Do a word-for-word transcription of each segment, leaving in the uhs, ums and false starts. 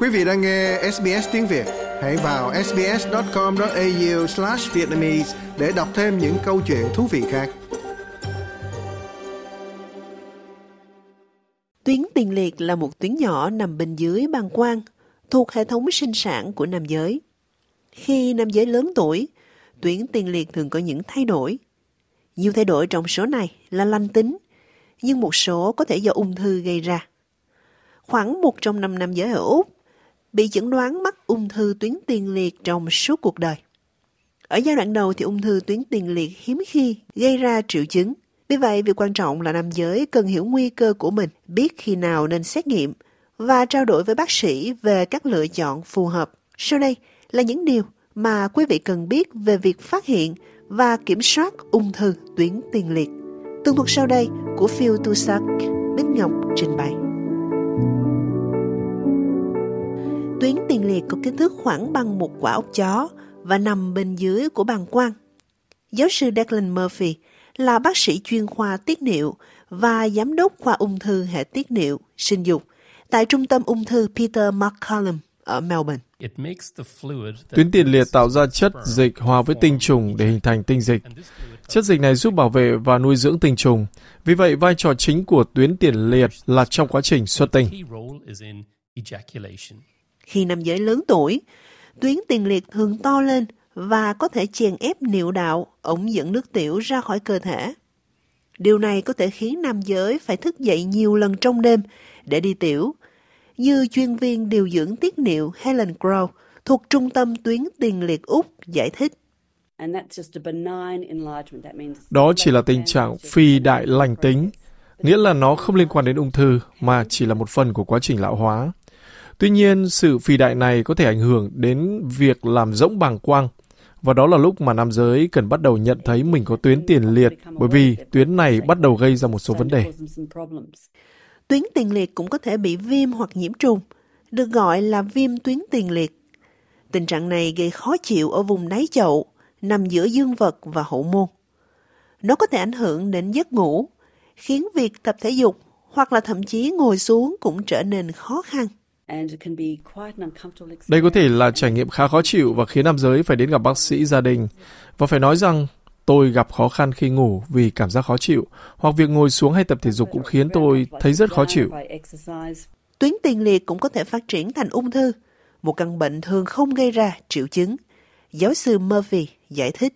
Quý vị đang nghe ét bê ét tiếng Việt. Hãy vào sbs.com.au slash Vietnamese để đọc thêm những câu chuyện thú vị khác. Tuyến tiền liệt là một tuyến nhỏ nằm bên dưới bàng quang, thuộc hệ thống sinh sản của nam giới. Khi nam giới lớn tuổi, tuyến tiền liệt thường có những thay đổi. Nhiều thay đổi trong số này là lành tính, nhưng một số có thể do ung thư gây ra. Khoảng một trong năm nam giới ở Úc bị chẩn đoán mắc ung thư tuyến tiền liệt trong suốt cuộc đời. Ở giai đoạn đầu thì ung thư tuyến tiền liệt hiếm khi gây ra triệu chứng. Vì vậy, việc quan trọng là nam giới cần hiểu nguy cơ của mình, biết khi nào nên xét nghiệm và trao đổi với bác sĩ về các lựa chọn phù hợp. Sau đây là những điều mà quý vị cần biết về việc phát hiện và kiểm soát ung thư tuyến tiền liệt. Tường thuật sau đây của Phil Tusak, Bích Ngọc trình bày. Tuyến tiền liệt có kích thước khoảng bằng một quả ốc chó và nằm bên dưới của bàng quang. Giáo sư Declan Murphy là bác sĩ chuyên khoa tiết niệu và giám đốc khoa ung thư hệ tiết niệu, sinh dục tại Trung tâm ung thư Peter MacCallum ở Melbourne. Tuyến tiền liệt tạo ra chất dịch hòa với tinh trùng để hình thành tinh dịch. Chất dịch này giúp bảo vệ và nuôi dưỡng tinh trùng. Vì vậy, vai trò chính của tuyến tiền liệt là trong quá trình xuất tinh. Khi nam giới lớn tuổi, tuyến tiền liệt thường to lên và có thể chèn ép niệu đạo, ống dẫn nước tiểu ra khỏi cơ thể. Điều này có thể khiến nam giới phải thức dậy nhiều lần trong đêm để đi tiểu, như chuyên viên điều dưỡng tiết niệu Helen Crow thuộc Trung tâm Tuyến tiền liệt Úc giải thích. Đó chỉ là tình trạng phi đại lành tính, nghĩa là nó không liên quan đến ung thư mà chỉ là một phần của quá trình lão hóa. Tuy nhiên, sự phi đại này có thể ảnh hưởng đến việc làm rỗng bàng quang, và đó là lúc mà nam giới cần bắt đầu nhận thấy mình có tuyến tiền liệt, bởi vì tuyến này bắt đầu gây ra một số vấn đề. Tuyến tiền liệt cũng có thể bị viêm hoặc nhiễm trùng, được gọi là viêm tuyến tiền liệt. Tình trạng này gây khó chịu ở vùng đáy chậu, nằm giữa dương vật và hậu môn. Nó có thể ảnh hưởng đến giấc ngủ, khiến việc tập thể dục hoặc là thậm chí ngồi xuống cũng trở nên khó khăn. Đây có thể là trải nghiệm khá khó chịu và khiến nam giới phải đến gặp bác sĩ gia đình. Và phải nói rằng, tôi gặp khó khăn khi ngủ vì cảm giác khó chịu, hoặc việc ngồi xuống hay tập thể dục cũng khiến tôi thấy rất khó chịu. Tuyến tiền liệt cũng có thể phát triển thành ung thư, một căn bệnh thường không gây ra triệu chứng. Giáo sư Murphy giải thích.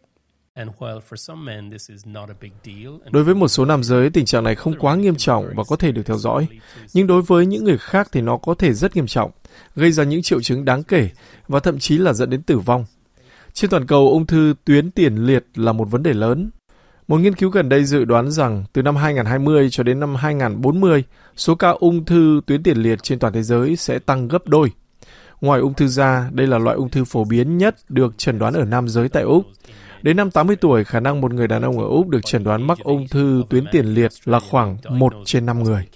Đối với một số nam giới, tình trạng này không quá nghiêm trọng và có thể được theo dõi. Nhưng đối với những người khác thì nó có thể rất nghiêm trọng, gây ra những triệu chứng đáng kể và thậm chí là dẫn đến tử vong. Trên toàn cầu, ung thư tuyến tiền liệt là một vấn đề lớn. Một nghiên cứu gần đây dự đoán rằng từ năm hai không hai không cho đến năm hai không bốn mươi, số ca ung thư tuyến tiền liệt trên toàn thế giới sẽ tăng gấp đôi. Ngoài ung thư da, đây là loại ung thư phổ biến nhất được chẩn đoán ở nam giới tại Úc. Đến năm tám mươi tuổi, khả năng một người đàn ông ở Úc được chẩn đoán mắc ung thư tuyến tiền liệt là khoảng một trên năm người.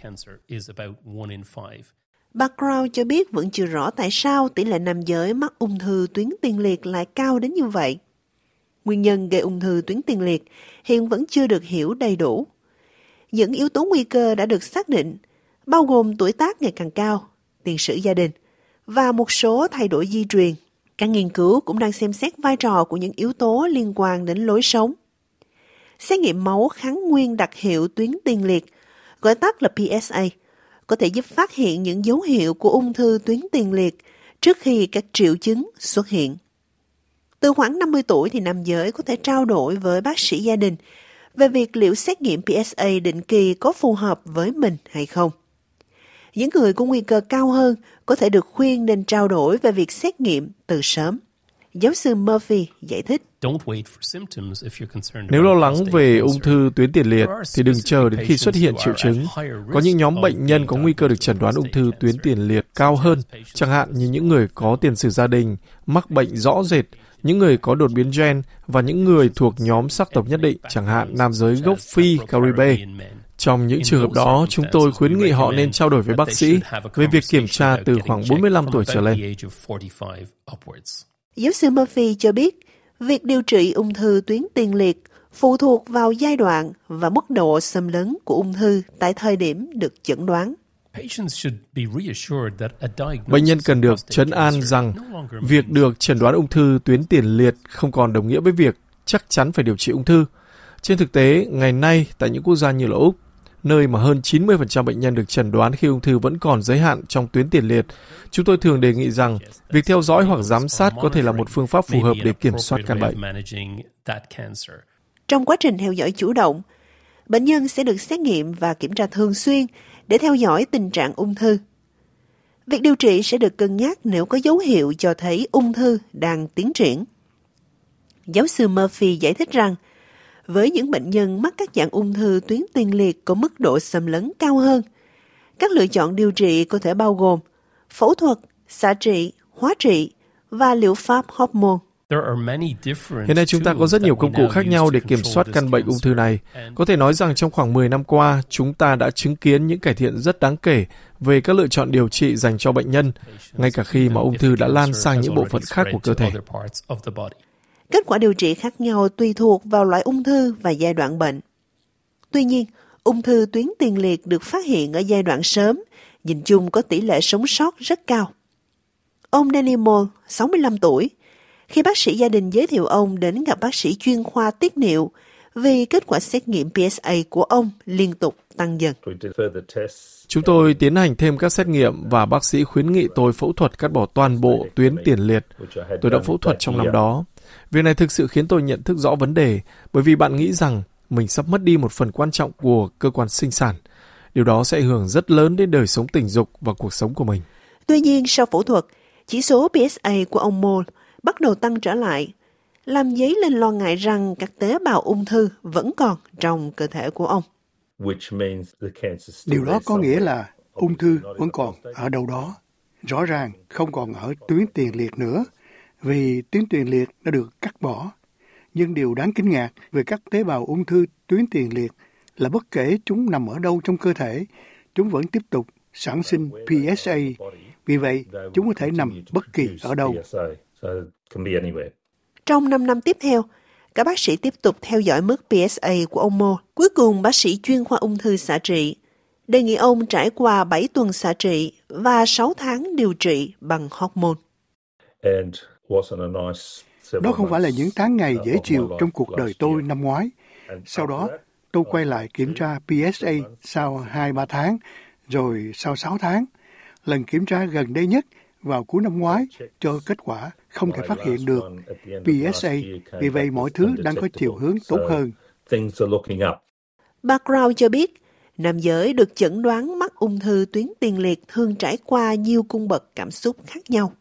Bà Crow cho biết vẫn chưa rõ tại sao tỷ lệ nam giới mắc ung thư tuyến tiền liệt lại cao đến như vậy. Nguyên nhân gây ung thư tuyến tiền liệt hiện vẫn chưa được hiểu đầy đủ. Những yếu tố nguy cơ đã được xác định, bao gồm tuổi tác ngày càng cao, tiền sử gia đình và một số thay đổi di truyền. Các nghiên cứu cũng đang xem xét vai trò của những yếu tố liên quan đến lối sống. Xét nghiệm máu kháng nguyên đặc hiệu tuyến tiền liệt, gọi tắt là pê ét a, có thể giúp phát hiện những dấu hiệu của ung thư tuyến tiền liệt trước khi các triệu chứng xuất hiện. Từ khoảng năm mươi tuổi thì nam giới có thể trao đổi với bác sĩ gia đình về việc liệu xét nghiệm pê ét a định kỳ có phù hợp với mình hay không. Những người có nguy cơ cao hơn có thể được khuyên nên trao đổi về việc xét nghiệm từ sớm. Giáo sư Murphy giải thích. Nếu lo lắng về ung thư tuyến tiền liệt thì đừng chờ đến khi xuất hiện triệu chứng. Có những nhóm bệnh nhân có nguy cơ được chẩn đoán ung thư tuyến tiền liệt cao hơn, chẳng hạn như những người có tiền sử gia đình, mắc bệnh rõ rệt, những người có đột biến gen và những người thuộc nhóm sắc tộc nhất định, chẳng hạn nam giới gốc Phi, Caribe. Trong những trường hợp đó, chúng tôi khuyến nghị họ nên trao đổi với bác sĩ về việc kiểm tra từ khoảng bốn mươi lăm tuổi trở lên. Giáo sư Murphy cho biết, việc điều trị ung thư tuyến tiền liệt phụ thuộc vào giai đoạn và mức độ xâm lấn của ung thư tại thời điểm được chẩn đoán. Bệnh nhân cần được trấn an rằng việc được chẩn đoán ung thư tuyến tiền liệt không còn đồng nghĩa với việc chắc chắn phải điều trị ung thư. Trên thực tế, ngày nay tại những quốc gia như là Úc, nơi mà hơn chín mươi phần trăm bệnh nhân được chẩn đoán khi ung thư vẫn còn giới hạn trong tuyến tiền liệt, chúng tôi thường đề nghị rằng việc theo dõi hoặc giám sát có thể là một phương pháp phù hợp để kiểm soát căn bệnh. Trong quá trình theo dõi chủ động, bệnh nhân sẽ được xét nghiệm và kiểm tra thường xuyên để theo dõi tình trạng ung thư. Việc điều trị sẽ được cân nhắc nếu có dấu hiệu cho thấy ung thư đang tiến triển. Giáo sư Murphy giải thích rằng, với những bệnh nhân mắc các dạng ung thư tuyến tiền liệt có mức độ xâm lấn cao hơn, các lựa chọn điều trị có thể bao gồm phẫu thuật, xạ trị, hóa trị và liệu pháp hormone. Hiện nay chúng ta có rất nhiều công cụ khác nhau để kiểm soát căn bệnh ung thư này. Có thể nói rằng trong khoảng mười năm qua, chúng ta đã chứng kiến những cải thiện rất đáng kể về các lựa chọn điều trị dành cho bệnh nhân, ngay cả khi mà ung thư đã lan sang những bộ phận khác của cơ thể. Kết quả điều trị khác nhau tùy thuộc vào loại ung thư và giai đoạn bệnh. Tuy nhiên, ung thư tuyến tiền liệt được phát hiện ở giai đoạn sớm, nhìn chung có tỷ lệ sống sót rất cao. Ông Danny Moore, sáu mươi lăm tuổi, khi bác sĩ gia đình giới thiệu ông đến gặp bác sĩ chuyên khoa tiết niệu vì kết quả xét nghiệm pê ét a của ông liên tục tăng dần. Chúng tôi tiến hành thêm các xét nghiệm và bác sĩ khuyến nghị tôi phẫu thuật cắt bỏ toàn bộ tuyến tiền liệt. Tôi đã phẫu thuật trong năm đó. Việc này thực sự khiến tôi nhận thức rõ vấn đề, bởi vì bạn nghĩ rằng mình sắp mất đi một phần quan trọng của cơ quan sinh sản. Điều đó sẽ ảnh hưởng rất lớn đến đời sống tình dục và cuộc sống của mình. Tuy nhiên, sau phẫu thuật, chỉ số pê ét a của ông Moore bắt đầu tăng trở lại, làm dấy lên lo ngại rằng các tế bào ung thư vẫn còn trong cơ thể của ông. Điều đó có nghĩa là ung thư vẫn còn ở đâu đó. Rõ ràng không còn ở tuyến tiền liệt nữa, vì tuyến tiền liệt đã được cắt bỏ. Nhưng điều đáng kinh ngạc về các tế bào ung thư tuyến tiền liệt là bất kể chúng nằm ở đâu trong cơ thể, chúng vẫn tiếp tục sản sinh pê ét a. Vì vậy, chúng có thể nằm bất kỳ ở đâu. Trong năm năm tiếp theo, các bác sĩ tiếp tục theo dõi mức pê ét a của ông Moore. Cuối cùng, bác sĩ chuyên khoa ung thư xạ trị đề nghị ông trải qua bảy tuần xạ trị và sáu tháng điều trị bằng hormone. Đó không phải là những tháng ngày dễ chịu trong cuộc đời tôi năm ngoái. Sau đó, tôi quay lại kiểm tra pê ét a sau hai ba tháng, rồi sau sáu tháng. Lần kiểm tra gần đây nhất vào cuối năm ngoái cho kết quả không thể phát hiện được pê ét a, vì vậy mọi thứ đang có chiều hướng tốt hơn. Bà Crow cho biết, nam giới được chẩn đoán mắc ung thư tuyến tiền liệt thường trải qua nhiều cung bậc cảm xúc khác nhau.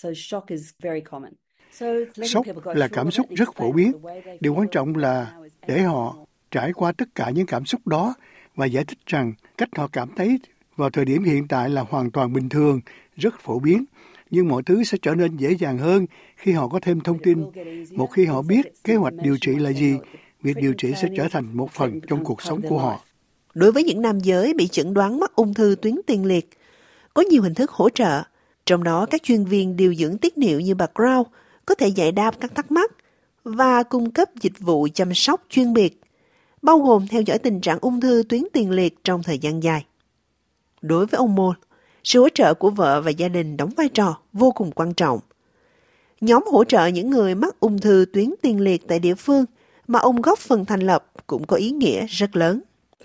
Sốc là cảm xúc rất phổ biến. Điều quan trọng là để họ trải qua tất cả những cảm xúc đó và giải thích rằng cách họ cảm thấy vào thời điểm hiện tại là hoàn toàn bình thường, rất phổ biến. Nhưng mọi thứ sẽ trở nên dễ dàng hơn khi họ có thêm thông tin. Một khi họ biết kế hoạch điều trị là gì, việc điều trị sẽ trở thành một phần trong cuộc sống của họ. Đối với những nam giới bị chẩn đoán mắc ung thư tuyến tiền liệt, có nhiều hình thức hỗ trợ. Trong đó, các chuyên viên điều dưỡng tiết niệu như bà Crow có thể giải đáp các thắc mắc và cung cấp dịch vụ chăm sóc chuyên biệt, bao gồm theo dõi tình trạng ung thư tuyến tiền liệt trong thời gian dài. Đối với ông Moore, sự hỗ trợ của vợ và gia đình đóng vai trò vô cùng quan trọng. Nhóm hỗ trợ những người mắc ung thư tuyến tiền liệt tại địa phương mà ông góp phần thành lập cũng có ý nghĩa rất lớn.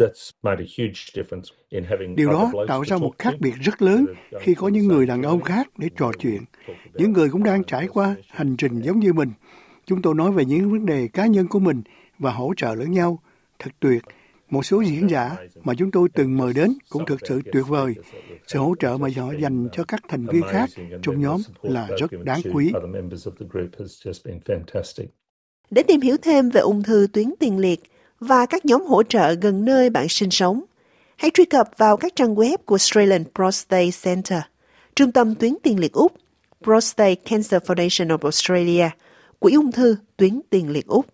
Điều đó tạo ra một khác biệt rất lớn khi có những người đàn ông khác để trò chuyện. Những người cũng đang trải qua hành trình giống như mình. Chúng tôi nói về những vấn đề cá nhân của mình và hỗ trợ lẫn nhau. Thật tuyệt. Một số diễn giả mà chúng tôi từng mời đến cũng thực sự tuyệt vời. Sự hỗ trợ mà họ dành cho các thành viên khác trong nhóm là rất đáng quý. Để tìm hiểu thêm về ung thư tuyến tiền liệt và các nhóm hỗ trợ gần nơi bạn sinh sống, hãy truy cập vào các trang web của Australian Prostate Centre, Trung tâm tuyến tiền liệt Úc, Prostate Cancer Foundation of Australia, Quỹ ung thư tuyến tiền liệt Úc.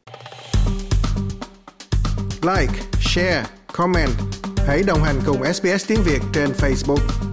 Like, share, comment. Hãy đồng hành cùng ét bê ét tiếng Việt trên Facebook.